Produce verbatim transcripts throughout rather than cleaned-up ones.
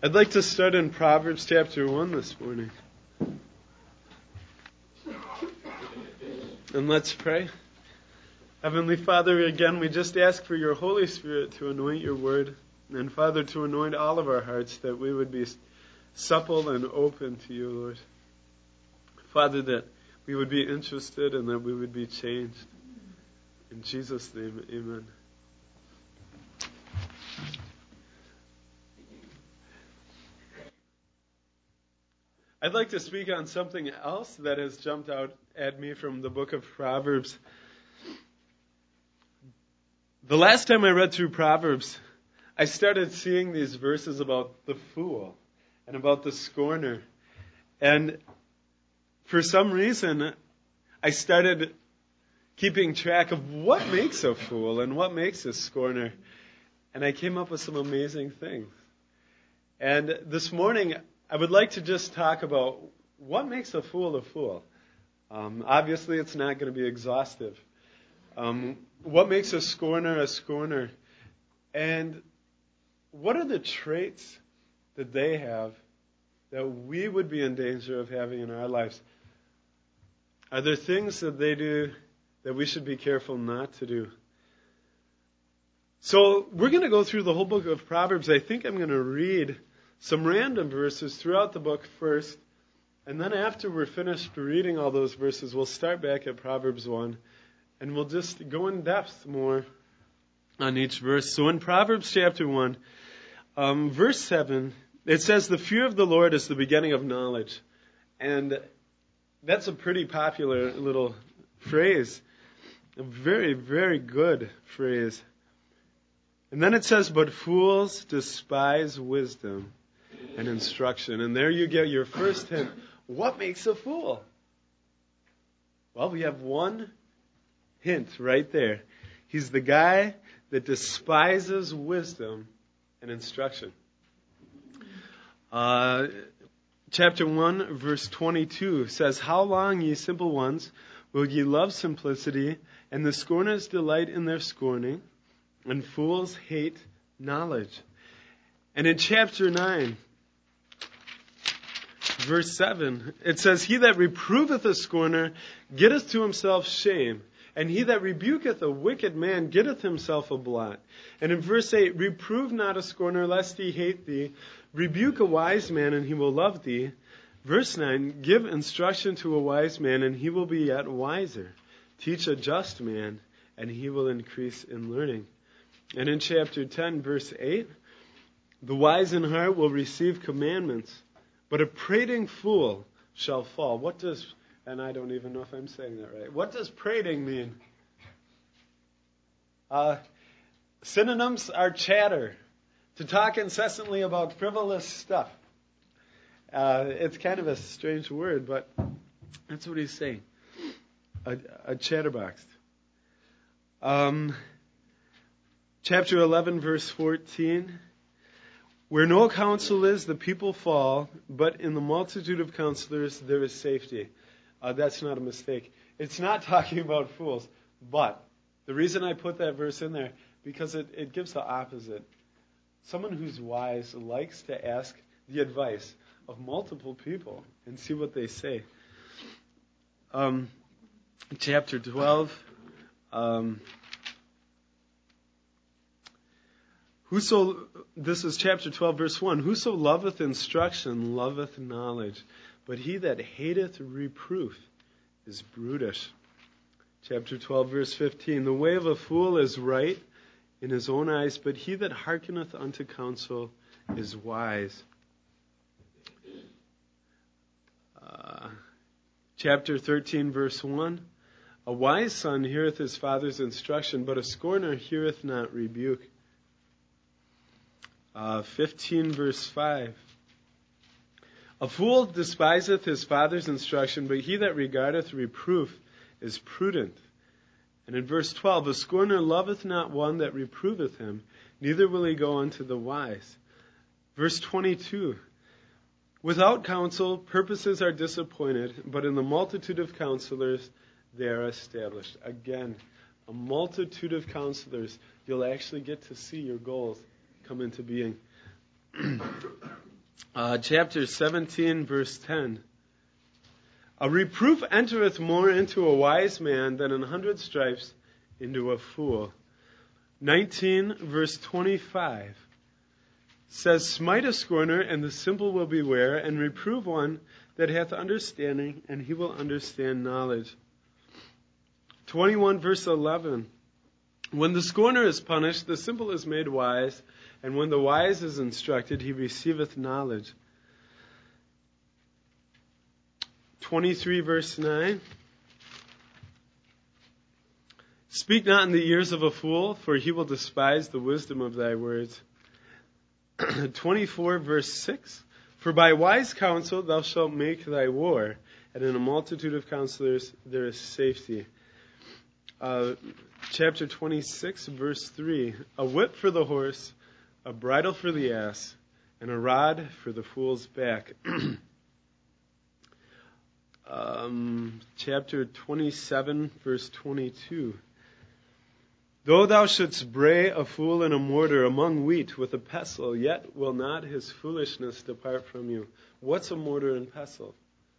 I'd like to start in Proverbs chapter one this morning. And let's pray. Heavenly Father, again, we just ask for your Holy Spirit to anoint your word. And Father, to anoint all of our hearts that we would be supple and open to you, Lord. Father, that we would be interested and that we would be changed. In Jesus' name, amen. I'd like to speak on something else that has jumped out at me from the book of Proverbs. The last time I read through Proverbs, I started seeing these verses about the fool and about the scorner. And for some reason, I started keeping track of what makes a fool and what makes a scorner. And I came up with some amazing things. And this morning, I would like to just talk about what makes a fool a fool. Um, obviously, it's not going to be exhaustive. Um, what makes a scorner a scorner? And what are the traits that they have that we would be in danger of having in our lives? Are there things that they do that we should be careful not to do? So we're going to go through the whole book of Proverbs. I think I'm going to read some random verses throughout the book first, and then after we're finished reading all those verses, we'll start back at Proverbs one, and we'll just go in depth more on each verse. So in Proverbs chapter one, um, verse seven, it says, "The fear of the Lord is the beginning of knowledge." And that's a pretty popular little phrase, a very, very good phrase. And then it says, "But fools despise wisdom and instruction." And there you get your first hint. What makes a fool? Well, we have one hint right there. He's the guy that despises wisdom and instruction. Uh, chapter one, verse twenty-two says, "How long, ye simple ones, will ye love simplicity, and the scorners delight in their scorning, and fools hate knowledge?" And in chapter nine, verse seven, it says, "He that reproveth a scorner getteth to himself shame, and he that rebuketh a wicked man getteth himself a blot." And in verse eight, "Reprove not a scorner, lest he hate thee. Rebuke a wise man, and he will love thee." Verse nine, "Give instruction to a wise man, and he will be yet wiser. Teach a just man, and he will increase in learning." And in chapter ten, verse eight, "The wise in heart will receive commandments, but a prating fool shall fall." What does, and I don't even know if I'm saying that right, what does prating mean? Uh, synonyms are chatter, to talk incessantly about frivolous stuff. Uh, it's kind of a strange word, but that's what he's saying. A, a chatterbox. Um, chapter eleven, verse fourteen. "Where no counsel is, the people fall, but in the multitude of counselors there is safety." Uh, that's not a mistake. It's not talking about fools, but the reason I put that verse in there, because it, it gives the opposite. Someone who's wise likes to ask the advice of multiple people and see what they say. Um, chapter twelve. Um, Whoso, this is chapter twelve, verse one. "Whoso loveth instruction loveth knowledge, but he that hateth reproof is brutish." Chapter twelve, verse fifteen. "The way of a fool is right in his own eyes, but he that hearkeneth unto counsel is wise." Uh, chapter thirteen, verse one. "A wise son heareth his father's instruction, but a scorner heareth not rebuke." Uh, fifteen, verse five. "A fool despiseth his father's instruction, but he that regardeth reproof is prudent." And in verse twelve, "A scorner loveth not one that reproveth him, neither will he go unto the wise." Verse twenty-two, "Without counsel, purposes are disappointed, but in the multitude of counselors they are established." Again, a multitude of counselors, you'll actually get to see your goals come into being. Uh, chapter seventeen, verse ten. A reproof entereth more into a wise man than an hundred stripes into a fool. nineteen, verse twenty-five says, Smite a scorner, and the simple will beware, and reprove one that hath understanding, and he will understand knowledge. twenty-one, verse eleven. When the scorner is punished, the simple is made wise, and when the wise is instructed, he receiveth knowledge. twenty-three, verse nine. Speak not in the ears of a fool, for he will despise the wisdom of thy words. twenty-four, verse six. For by wise counsel thou shalt make thy war, and in a multitude of counselors there is safety. Uh, chapter twenty-six, verse three. A whip for the horse, a bridle for the ass, and a rod for the fool's back. um, chapter twenty-seven, verse twenty-two. Though thou shouldst bray a fool in a mortar among wheat with a pestle, yet will not his foolishness depart from you. What's a mortar and pestle?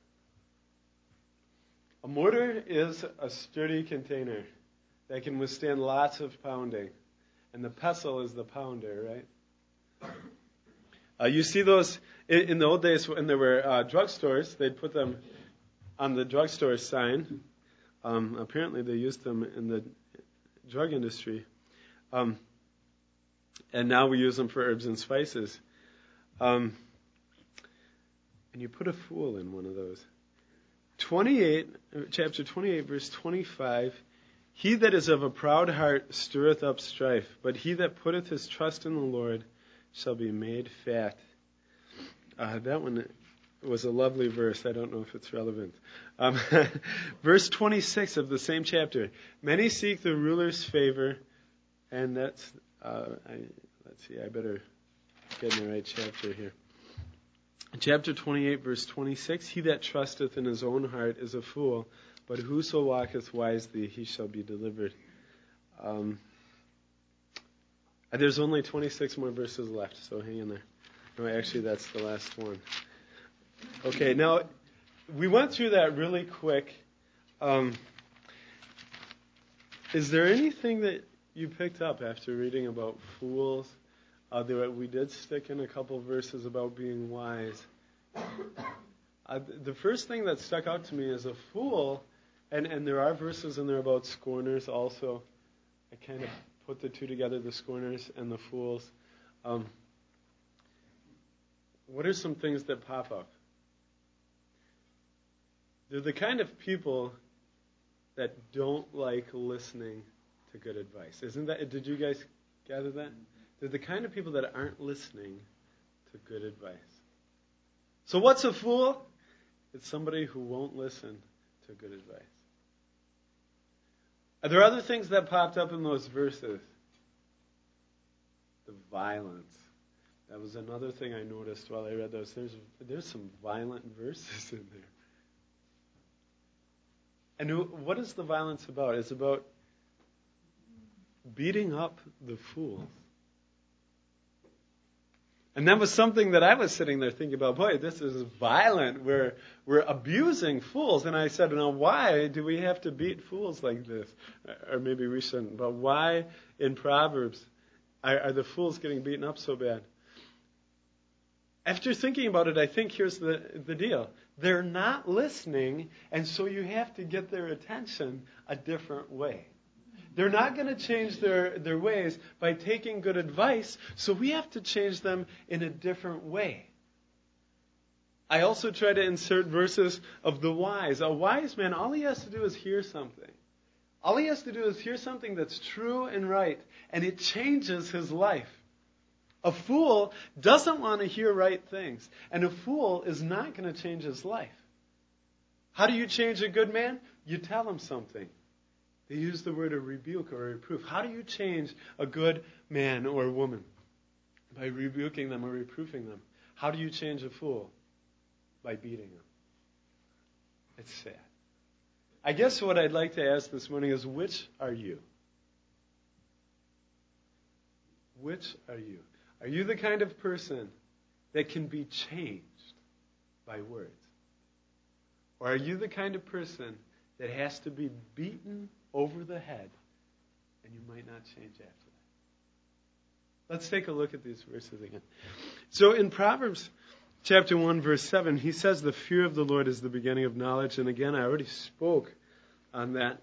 A mortar is a sturdy container that can withstand lots of pounding. And the pestle is the pounder, right? Uh, you see those, in, in the old days when there were uh, drugstores, they'd put them on the drugstore sign. Um, apparently they used them in the drug industry. Um, and now we use them for herbs and spices. Um, and you put a fool in one of those. twenty-eight, chapter twenty-eight, verse twenty-five, He that is of a proud heart stirreth up strife, but he that putteth his trust in the Lord shall be made fat. Uh, that one was a lovely verse. I don't know if it's relevant. Um, verse twenty-six of the same chapter. Many seek the ruler's favor, and that's, uh, I, let's see, I better get in the right chapter here. Chapter twenty-eight, verse twenty-six, He that trusteth in his own heart is a fool, but whoso walketh wisely, he shall be delivered. Um, there's only twenty-six more verses left, so hang in there. No, actually, that's the last one. Okay, now, we went through that really quick. Um, is there anything that you picked up after reading about fools? Uh, there, we did stick in a couple verses about being wise. Uh, the first thing that stuck out to me is a fool, and, and there are verses in there about scorners also. I kind of put the two together, the scorners and the fools. Um, what are some things that pop up? They're the kind of people that don't like listening to good advice. Isn't that? Did you guys gather that? They're the kind of people that aren't listening to good advice. So what's a fool? It's somebody who won't listen to good advice. Are there other things that popped up in those verses? The violence. That was another thing I noticed while I read those. There's there's some violent verses in there. And who, what is the violence about? It's about beating up the fools. And that was something that I was sitting there thinking about, boy, this is violent. We're we're abusing fools. And I said, now why do we have to beat fools like this? Or maybe we shouldn't. But why in Proverbs are, are the fools getting beaten up so bad? After thinking about it, I think here's the, the deal. They're not listening, and so you have to get their attention a different way. They're not going to change their, their ways by taking good advice, so we have to change them in a different way. I also try to insert verses of the wise. A wise man, all he has to do is hear something. All he has to do is hear something that's true and right, and it changes his life. A fool doesn't want to hear right things, and a fool is not going to change his life. How do you change a good man? You tell him something. They use the word a rebuke or a reproof. How do you change a good man or woman? By rebuking them or reproofing them. How do you change a fool? By beating them. It's sad. I guess what I'd like to ask this morning is, which are you? Which are you? Are you the kind of person that can be changed by words? Or are you the kind of person that has to be beaten over the head and you might not change after that? Let's take a look at these verses again. So in Proverbs chapter one, verse seven, he says the fear of the Lord is the beginning of knowledge. And again, I already spoke on that.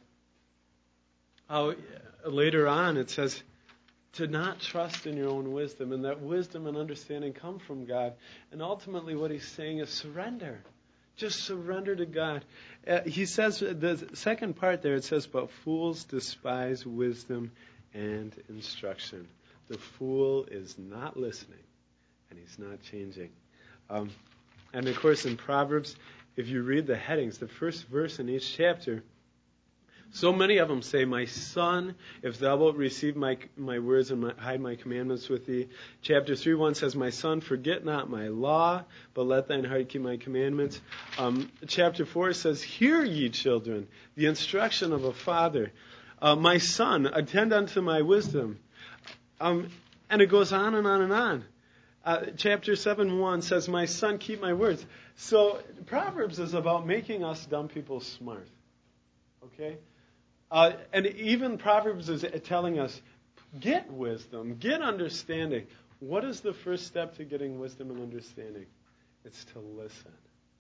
How later on it says to not trust in your own wisdom, and that wisdom and understanding come from God. And ultimately what he's saying is surrender. Just surrender to God. Uh, he says, the second part there, it says, but fools despise wisdom and instruction. The fool is not listening, and he's not changing. Um, and of course in Proverbs, if you read the headings, the first verse in each chapter, so many of them say, my son, if thou wilt receive my my words and my, hide my commandments with thee. Chapter three one says, my son, forget not my law, but let thine heart keep my commandments. Um, chapter four says, hear ye children, the instruction of a father. Uh, my son, attend unto my wisdom. Um, and it goes on and on and on. Uh, chapter seven one says, my son, keep my words. So Proverbs is about making us dumb people smart. Okay? Uh, and even Proverbs is telling us, get wisdom, get understanding. What is the first step to getting wisdom and understanding? It's to listen.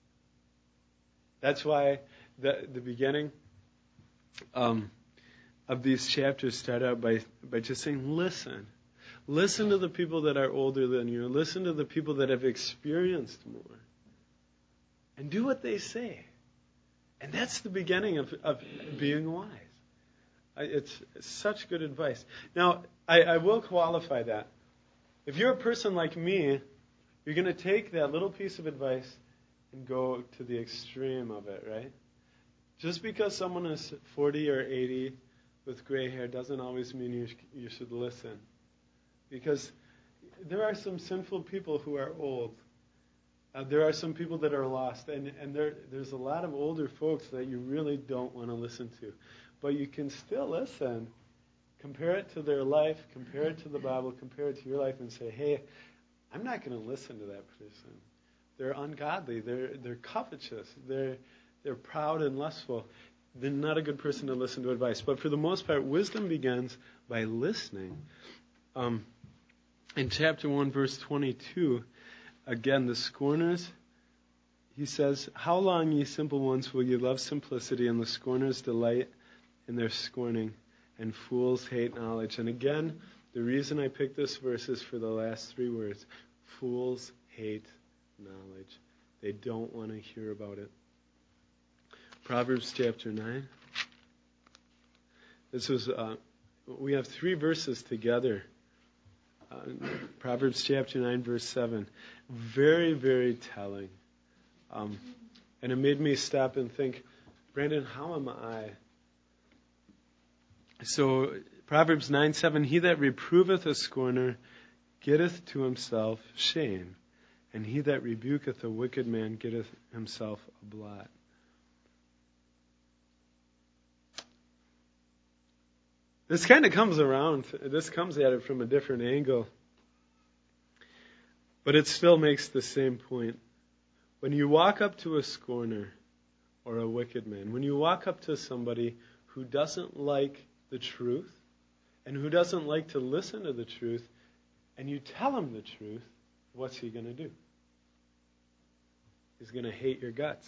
That's why the the beginning um, of these chapters start out by, by just saying, listen. Listen to the people that are older than you. Listen to the people that have experienced more. And do what they say. And that's the beginning of, of being wise. It's such good advice. Now, I, I will qualify that. If you're a person like me, you're going to take that little piece of advice and go to the extreme of it, right? Just because someone is forty or eighty with gray hair doesn't always mean you, sh- you should listen. Because there are some sinful people who are old. Uh, there are some people that are lost. And, and there, there's a lot of older folks that you really don't want to listen to. But you can still listen. Compare it to their life, compare it to the Bible, compare it to your life, and say, hey, I'm not going to listen to that person. They're ungodly. They're they're covetous. They're they're proud and lustful. They're not a good person to listen to advice. But for the most part, wisdom begins by listening. Um, in chapter one, verse twenty-two, again, the scorners, he says, how long, ye simple ones, will ye love simplicity, and the scorners delight in their scorning, and fools hate knowledge. And again, the reason I picked this verse is for the last three words. Fools hate knowledge. They don't want to hear about it. Proverbs chapter nine. This was, uh, we have three verses together. Uh, Proverbs chapter nine, verse seven. Very, very telling. Um, and it made me stop and think, Brandon, how am I? So, Proverbs nine seven, he that reproveth a scorner getteth to himself shame, and he that rebuketh a wicked man getteth himself a blot. This kind of comes around, this comes at it from a different angle, but it still makes the same point. When you walk up to a scorner or a wicked man, when you walk up to somebody who doesn't like the truth, and who doesn't like to listen to the truth, and you tell him the truth, what's he going to do? He's going to hate your guts.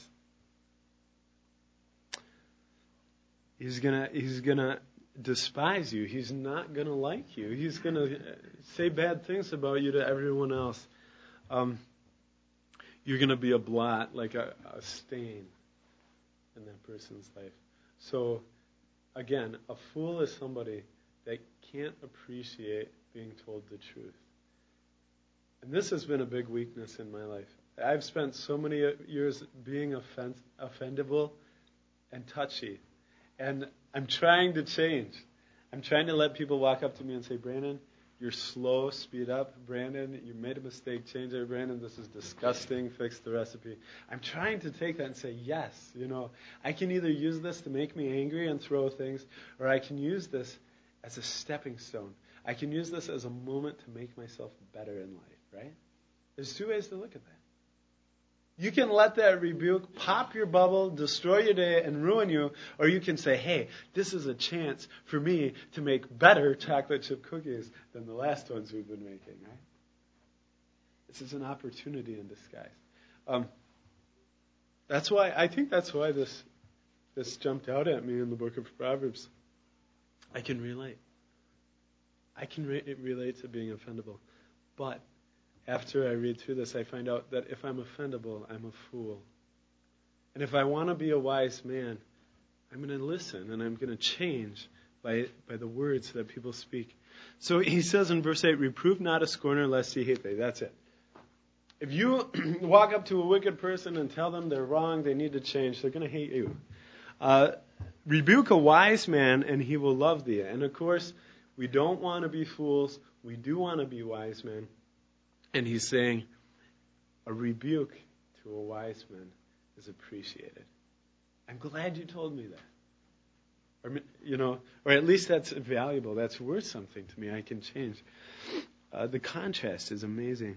He's going to he's going to despise you. He's not going to like you. He's going to say bad things about you to everyone else. Um, you're going to be a blot, like a, a stain in that person's life. So, again, a fool is somebody that can't appreciate being told the truth. And this has been a big weakness in my life. I've spent so many years being offend- offendable and touchy. And I'm trying to change. I'm trying to let people walk up to me and say, Brandon, you're slow, speed up. Brandon, you made a mistake, change it. Brandon, this is disgusting, fix the recipe. I'm trying to take that and say, yes, you know, I can either use this to make me angry and throw things, or I can use this as a stepping stone. I can use this as a moment to make myself better in life, right? There's two ways to look at that. You can let that rebuke pop your bubble, destroy your day, and ruin you, or you can say, hey, this is a chance for me to make better chocolate chip cookies than the last ones we've been making, right? This is an opportunity in disguise. Um, that's why, I think that's why this, this jumped out at me in the book of Proverbs. I can relate. I can re- relate to being offendable. But after I read through this, I find out that if I'm offendable, I'm a fool. And if I want to be a wise man, I'm going to listen and I'm going to change by by the words that people speak. So he says in verse eight, reprove not a scorner lest he hate thee. That's it. If you walk up to a wicked person and tell them they're wrong, they need to change, they're going to hate you. Uh, rebuke a wise man and he will love thee. And of course, we don't want to be fools. We do want to be wise men. And he's saying a rebuke to a wise man is appreciated. I'm glad you told me that. Or, you know, or at least that's valuable. That's worth something to me. I can change. Uh, the contrast is amazing.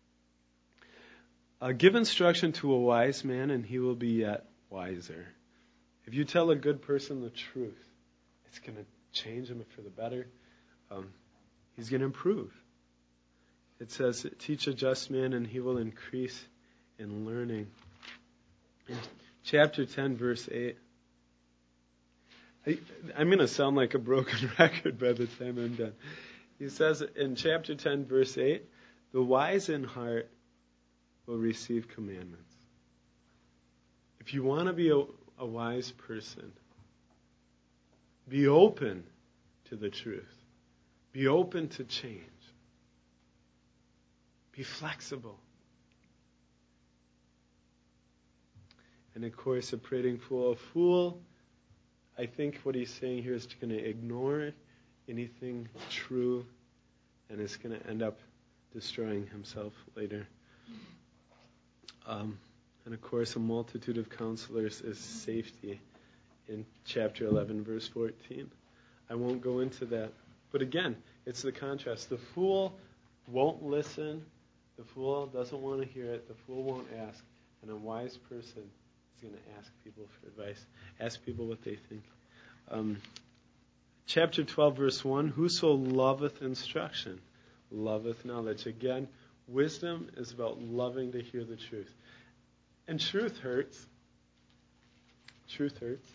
Uh, give instruction to a wise man and he will be yet wiser. If you tell a good person the truth, it's going to change him for the better. Um, he's going to improve. It says, teach a just man and he will increase in learning. In chapter ten, verse eight, I, I'm going to sound like a broken record by the time I'm done. He says in chapter ten, verse eight, the wise in heart will receive commandments. If you want to be a, a wise person, be open to the truth. Be open to change. Be flexible. And of course, a prating fool. A fool, I think what he's saying here is going to ignore anything true and is going to end up destroying himself later. Um, and of course, a multitude of counselors is safety in chapter eleven, verse fourteen. I won't go into that. But again, it's the contrast. The fool won't listen. The fool doesn't want to hear it. The fool won't ask. And a wise person is going to ask people for advice. Ask people what they think. Um, chapter twelve, verse one, whoso loveth instruction, loveth knowledge. Again, wisdom is about loving to hear the truth. And truth hurts. Truth hurts.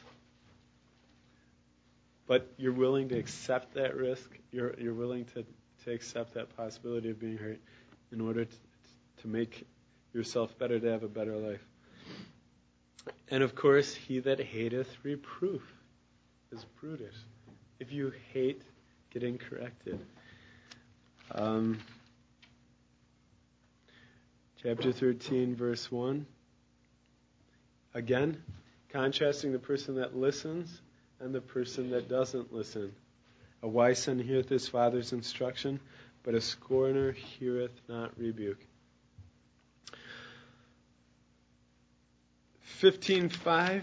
But you're willing to accept that risk. You're you're willing to, to accept that possibility of being hurt in order to, to make yourself better, to have a better life. And of course, he that hateth reproof is brutish. If you hate getting corrected. Um, chapter thirteen, verse one. Again, contrasting the person that listens and the person that doesn't listen. A wise son heareth his father's instruction, but a scorner heareth not rebuke. fifteen five.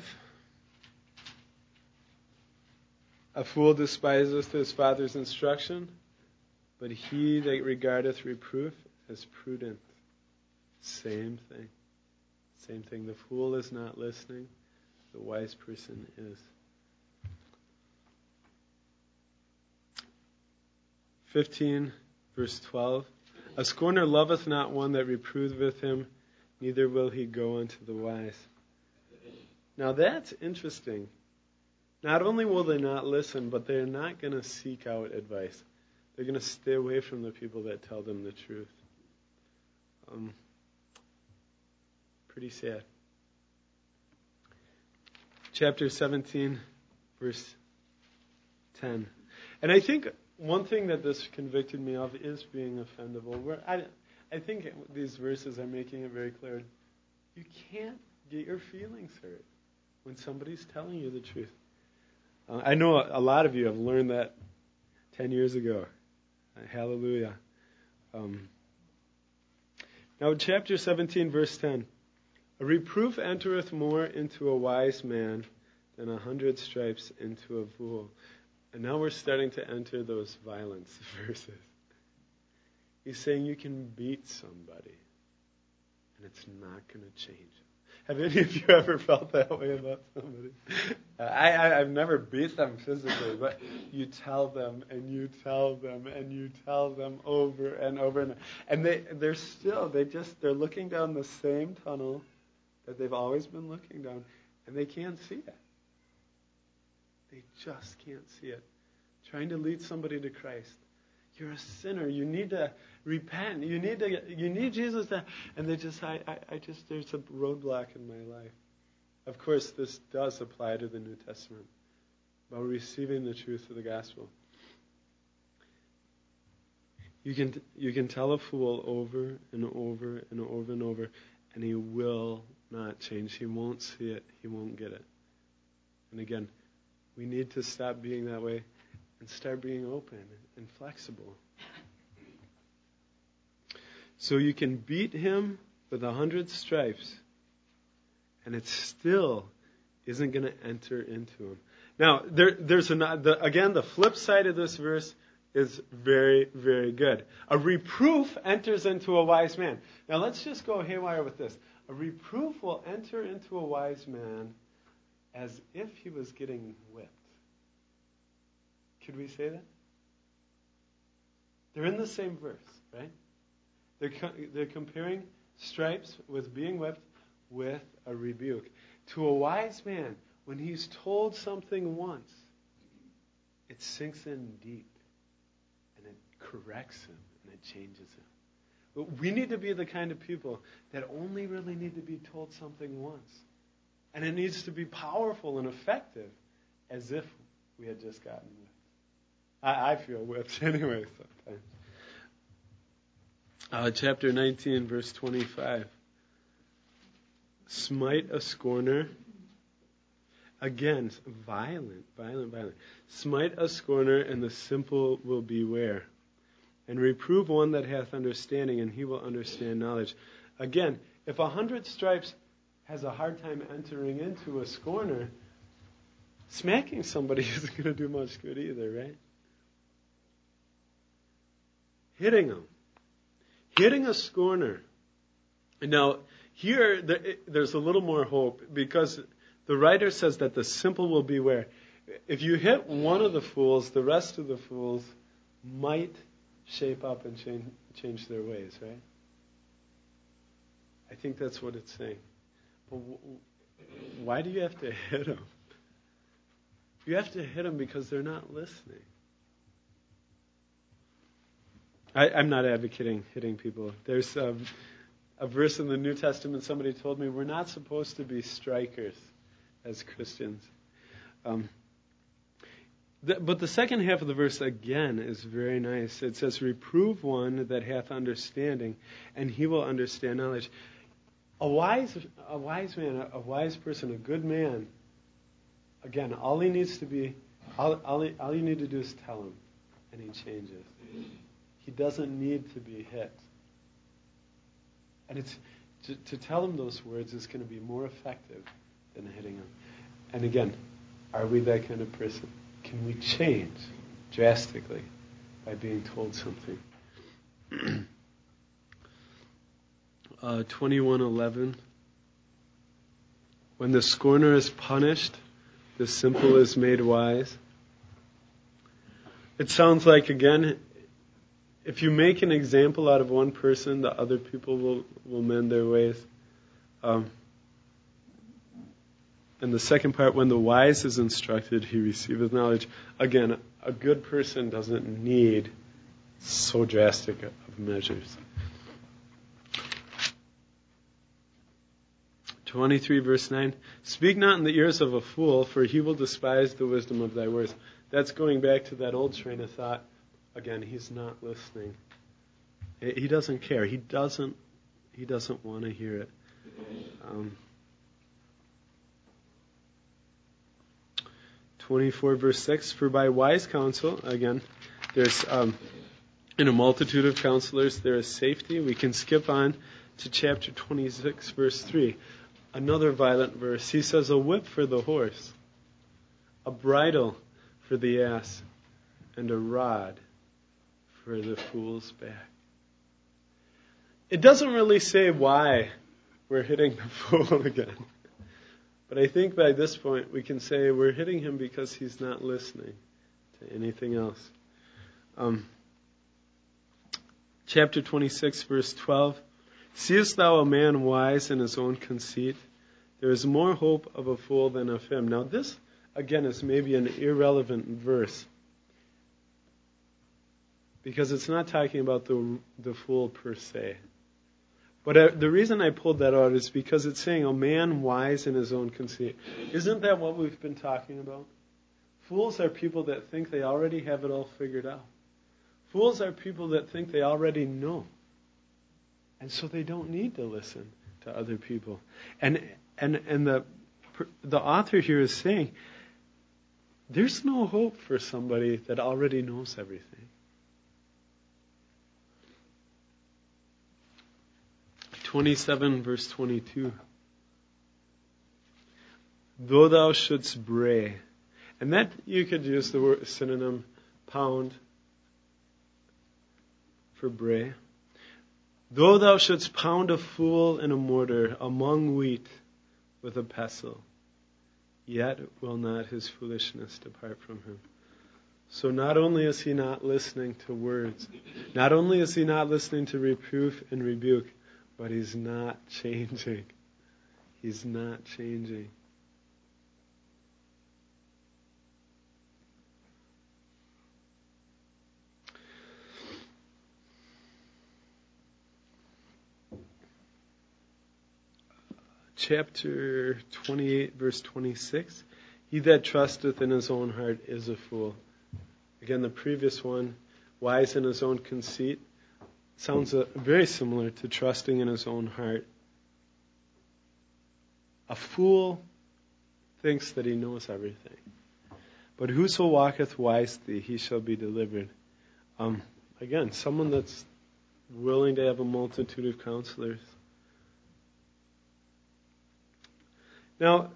A fool despiseth his father's instruction, but he that regardeth reproof is prudent. Same thing. Same thing. The fool is not listening. The wise person is. fifteen, verse twelve. A scorner loveth not one that reproveth him, neither will he go unto the wise. Now that's interesting. Not only will they not listen, but they're not going to seek out advice. They're going to stay away from the people that tell them the truth. Um, pretty sad. Chapter seventeen, verse ten. And I think one thing that this convicted me of is being offendable. Where I, I think these verses are making it very clear. You can't get your feelings hurt when somebody's telling you the truth. Uh, I know a, a lot of you have learned that ten years ago. Uh, hallelujah. Um, now, chapter seventeen, verse ten. A reproof entereth more into a wise man than a hundred stripes into a fool. And now we're starting to enter those violence verses. He's saying you can beat somebody. it's not going to change them. Have any of you ever felt that way about somebody? I, I, I've never beat them physically, but you tell them and you tell them and you tell them over and over and and they they're still they just they're looking down the same tunnel that they've always been looking down, and they can't see it. They just can't see it. Trying to lead somebody to Christ. You're a sinner. You need to repent. You need to. You need Jesus to. And they just. I. I, I just. There's a roadblock in my life. Of course, this does apply to the New Testament about receiving the truth of the gospel. You can. You can tell a fool over and over and over and over, and he will not change. He won't see it. He won't get it. And again, we need to stop being that way and start being open and flexible. So you can beat him with a hundred stripes, and it still isn't going to enter into him. Now, there, there's an, the, again, the flip side of this verse is very, very good. A reproof enters into a wise man. Now, let's just go haywire with this. A reproof will enter into a wise man as if he was getting whipped. Could we say that? They're in the same verse, right? They're, co- they're comparing stripes with being whipped with a rebuke. To a wise man, when he's told something once, it sinks in deep, and it corrects him, and it changes him. But we need to be the kind of people that only really need to be told something once. And it needs to be powerful and effective, as if we had just gotten whipped. I, I feel whipped anyway sometimes. Uh, chapter nineteen, verse twenty-five. Smite a scorner. Again, violent, violent, violent. Smite a scorner, and the simple will beware. And reprove one that hath understanding, and he will understand knowledge. Again, if a hundred stripes has a hard time entering into a scorner, smacking somebody isn't going to do much good either, right? Hitting them. Hitting a scorner. Now, here, there's a little more hope, because the writer says that the simple will beware. If you hit one of the fools, the rest of the fools might shape up and change, change their ways, right? I think that's what it's saying. But why do you have to hit them? You have to hit them because they're not listening. I, I'm not advocating hitting people. There's um, a verse in the New Testament, somebody told me, we're not supposed to be strikers as Christians. Um, th- but the second half of the verse, again, is very nice. It says, reprove one that hath understanding, and he will understand knowledge. A wise, a wise man, a, a wise person, a good man, again, all he needs to be, all, all, he, all you need to do is tell him, and he changes. He doesn't need to be hit. And it's to, to tell him those words is going to be more effective than hitting him. And again, are we that kind of person? Can we change drastically by being told something? uh, twenty-one eleven. When the scorner is punished, the simple is made wise. It sounds like, again, if you make an example out of one person, the other people will, will mend their ways. Um, and the second part, when the wise is instructed, he receiveth knowledge. Again, a good person doesn't need so drastic of measures. twenty-three, verse nine. Speak not in the ears of a fool, for he will despise the wisdom of thy words. That's going back to that old train of thought. Again, he's not listening. He doesn't care. He doesn't. He doesn't want to hear it. Um, twenty-four, verse six. For by wise counsel, again, there's um, in a multitude of counselors there is safety. We can skip on to chapter twenty-six, verse three. Another violent verse. He says, a whip for the horse, a bridle for the ass, and a rod for the fool's back. It doesn't really say why we're hitting the fool again. But I think by this point we can say we're hitting him because he's not listening to anything else. Um, chapter twenty-six, verse twelve. Seest thou a man wise in his own conceit? There is more hope of a fool than of him. Now this, again, is maybe an irrelevant verse, because it's not talking about the the fool per se. But uh, the reason I pulled that out is because it's saying a man wise in his own conceit. Isn't that what we've been talking about? Fools are people that think they already have it all figured out. Fools are people that think they already know. And so they don't need to listen to other people. And and and the the author here is saying there's no hope for somebody that already knows everything. twenty-seven, verse twenty-two. Though thou shouldst bray. And that, you could use the word synonym pound for bray. Though thou shouldst pound a fool in a mortar among wheat with a pestle, yet will not his foolishness depart from him. So not only is he not listening to words, not only is he not listening to reproof and rebuke, but he's not changing. He's not changing. Chapter twenty-eight, verse twenty-six. He that trusteth in his own heart is a fool. Again, the previous one, wise in his own conceit, sounds uh, very similar to trusting in his own heart. A fool thinks that he knows everything. But whoso walketh wisely, he shall be delivered. Um, again, someone that's willing to have a multitude of counselors. Now,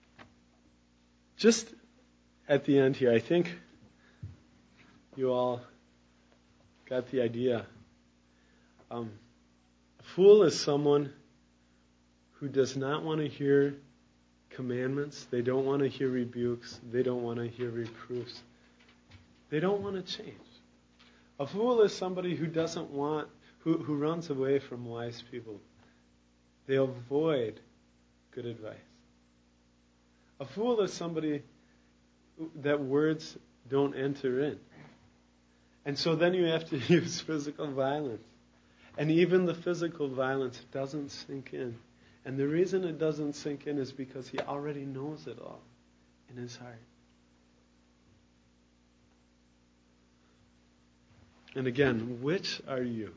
just at the end here, I think you all got the idea. Um, a fool is someone who does not want to hear commandments. They don't want to hear rebukes. They don't want to hear reproofs. They don't want to change. A fool is somebody who doesn't want, who, who runs away from wise people. They avoid good advice. A fool is somebody that words don't enter in. And so then you have to use physical violence. And even the physical violence doesn't sink in. And the reason it doesn't sink in is because he already knows it all in his heart. And again, which are you?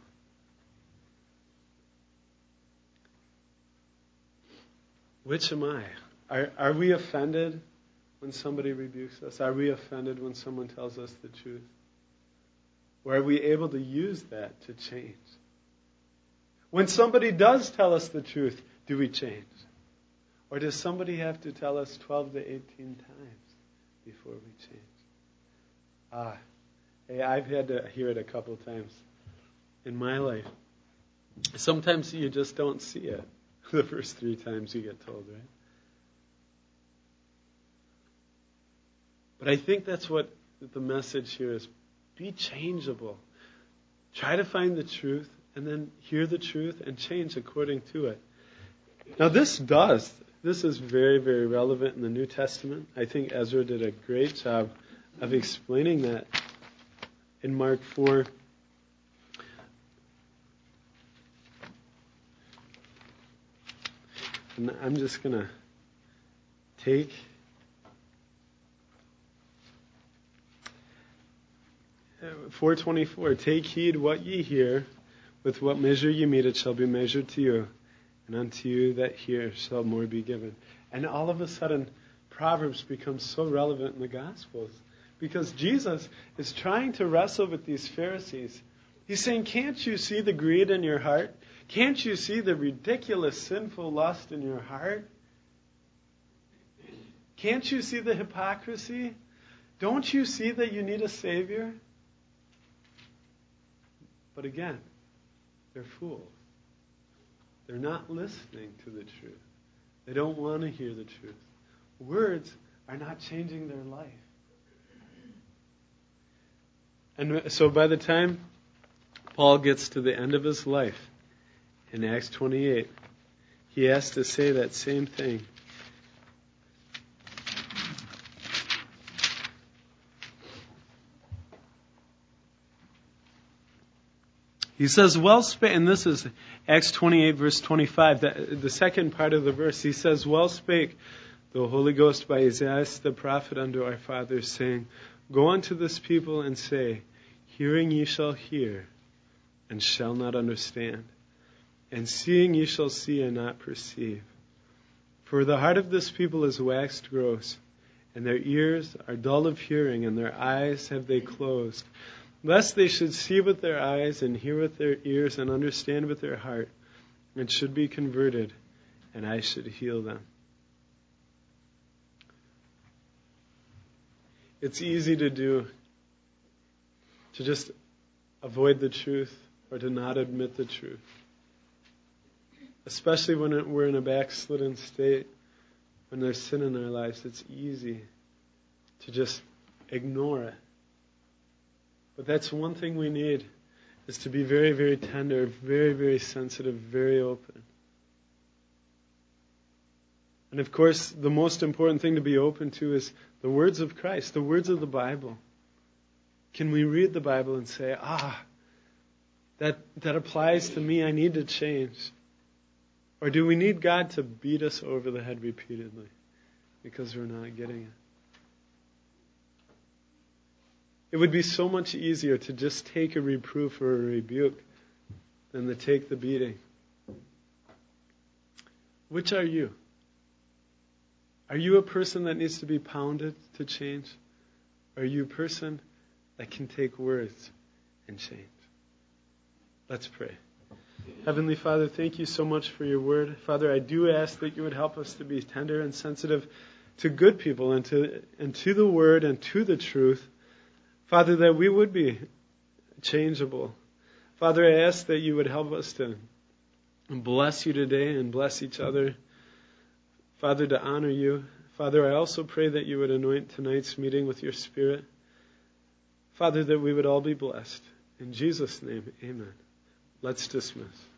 Which am I? Are, are we offended when somebody rebukes us? Are we offended when someone tells us the truth? Or are we able to use that to change? When somebody does tell us the truth, do we change? Or does somebody have to tell us twelve to eighteen times before we change? Ah, hey, I've had to hear it a couple times in my life. Sometimes you just don't see it the first three times you get told, right? But I think that's what the message here is. Be changeable. Try to find the truth and then hear the truth and change according to it. Now this does, this is very, very relevant in the New Testament. I think Ezra did a great job of explaining that in Mark four. And I'm just going to take four twenty-four, take heed what ye hear, with what measure ye meet it shall be measured to you, and unto you that hear shall more be given. And all of a sudden, Proverbs becomes so relevant in the Gospels, because Jesus is trying to wrestle with these Pharisees. He's saying, can't you see the greed in your heart? Can't you see the ridiculous sinful lust in your heart? Can't you see the hypocrisy? Don't you see that you need a Savior? But again, they're fools. They're not listening to the truth. They don't want to hear the truth. Words are not changing their life. And so by the time Paul gets to the end of his life, in Acts twenty-eight, he has to say that same thing. He says, well spake, and this is Acts twenty-eight, verse twenty-five, the, the second part of the verse. He says, well spake the Holy Ghost by Isaiah the prophet unto our fathers, saying, go unto this people and say, hearing ye shall hear, and shall not understand, and seeing ye shall see and not perceive. For the heart of this people is waxed gross, and their ears are dull of hearing, and their eyes have they closed, lest they should see with their eyes, and hear with their ears, and understand with their heart, and should be converted, and I should heal them. It's easy to do, to just avoid the truth, or to not admit the truth. Especially when it, we're in a backslidden state, when there's sin in our lives, it's easy to just ignore it. But that's one thing we need, is to be very, very tender, very, very sensitive, very open. And of course, the most important thing to be open to is the words of Christ, the words of the Bible. Can we read the Bible and say, ah, that, that applies to me, I need to change? Or do we need God to beat us over the head repeatedly because we're not getting it? It would be so much easier to just take a reproof or a rebuke than to take the beating. Which are you? Are you a person that needs to be pounded to change? Or are you a person that can take words and change? Let's pray. Heavenly Father, thank you so much for your word. Father, I do ask that you would help us to be tender and sensitive to good people and to, and to the word and to the truth. Father, that we would be changeable. Father, I ask that you would help us to bless you today and bless each other. Father, to honor you. Father, I also pray that you would anoint tonight's meeting with your Spirit. Father, that we would all be blessed. In Jesus' name, amen. Let's dismiss.